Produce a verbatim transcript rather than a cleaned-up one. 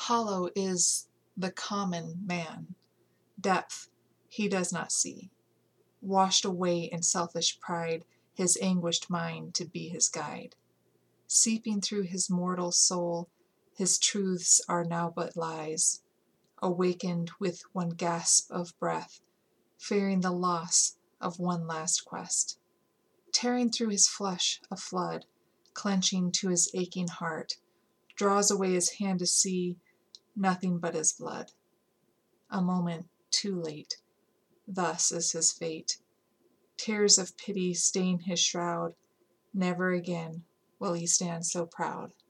Hollow is the common man, depth he does not see, washed away in selfish pride, his anguished mind to be his guide. Seeping through his mortal soul, his truths are now but lies, awakened with one gasp of breath, fearing the loss of one last quest. Tearing through his flesh a flood, clenching to his aching heart, draws away his hand to see nothing but his blood. A moment too late, thus is his fate. Tears of pity stain his shroud, never again will he stand so proud.